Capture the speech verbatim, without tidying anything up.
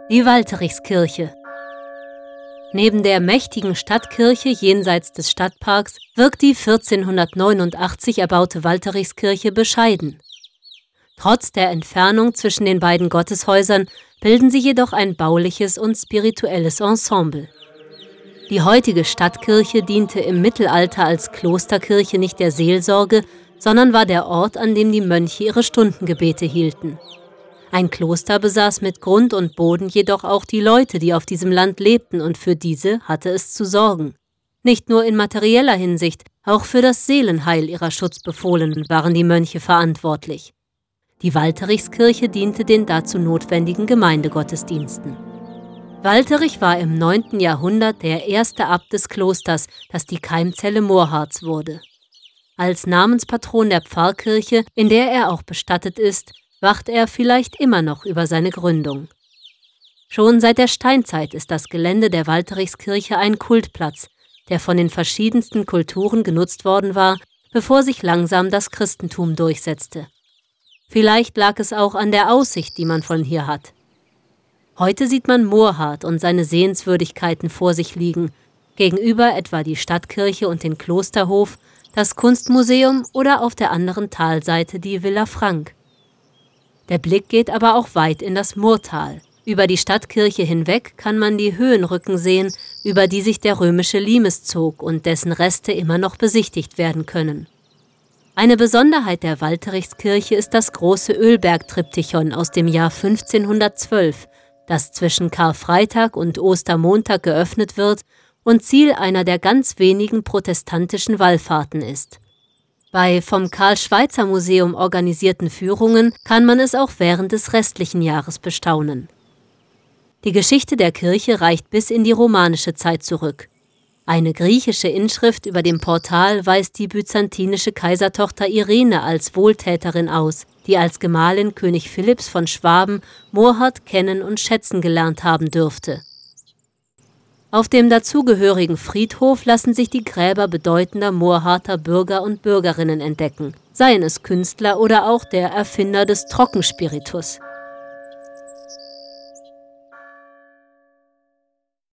Die Walterichskirche. Neben der mächtigen Stadtkirche jenseits des Stadtparks wirkt die vierzehnhundertneunundachtzig erbaute Walterichskirche bescheiden. Trotz der Entfernung zwischen den beiden Gotteshäusern bilden sie jedoch ein bauliches und spirituelles Ensemble. Die heutige Stadtkirche diente im Mittelalter als Klosterkirche nicht der Seelsorge, sondern war der Ort, an dem die Mönche ihre Stundengebete hielten. Ein Kloster besaß mit Grund und Boden jedoch auch die Leute, die auf diesem Land lebten, und für diese hatte es zu sorgen. Nicht nur in materieller Hinsicht, auch für das Seelenheil ihrer Schutzbefohlenen waren die Mönche verantwortlich. Die Walterichskirche diente den dazu notwendigen Gemeindegottesdiensten. Walterich war im neunten Jahrhundert der erste Abt des Klosters, das die Keimzelle Mohrharz wurde. Als Namenspatron der Pfarrkirche, in der er auch bestattet ist, wacht er vielleicht immer noch über seine Gründung. Schon seit der Steinzeit ist das Gelände der Walterichskirche ein Kultplatz, der von den verschiedensten Kulturen genutzt worden war, bevor sich langsam das Christentum durchsetzte. Vielleicht lag es auch an der Aussicht, die man von hier hat. Heute sieht man Mohrhardt und seine Sehenswürdigkeiten vor sich liegen, gegenüber etwa die Stadtkirche und den Klosterhof, das Kunstmuseum oder auf der anderen Talseite die Villa Frank. Der Blick geht aber auch weit in das Murtal. Über die Stadtkirche hinweg kann man die Höhenrücken sehen, über die sich der römische Limes zog und dessen Reste immer noch besichtigt werden können. Eine Besonderheit der Walterichskirche ist das große Ölbergtriptychon aus dem Jahr fünfzehnhundertzwölf, das zwischen Karfreitag und Ostermontag geöffnet wird und Ziel einer der ganz wenigen protestantischen Wallfahrten ist. Bei vom Karl-Schweitzer-Museum organisierten Führungen kann man es auch während des restlichen Jahres bestaunen. Die Geschichte der Kirche reicht bis in die romanische Zeit zurück. Eine griechische Inschrift über dem Portal weist die byzantinische Kaisertochter Irene als Wohltäterin aus, die als Gemahlin König Philipps von Schwaben Mohrhardt kennen und schätzen gelernt haben dürfte. Auf dem dazugehörigen Friedhof lassen sich die Gräber bedeutender Mohrhardter Bürger und Bürgerinnen entdecken, seien es Künstler oder auch der Erfinder des Trockenspiritus.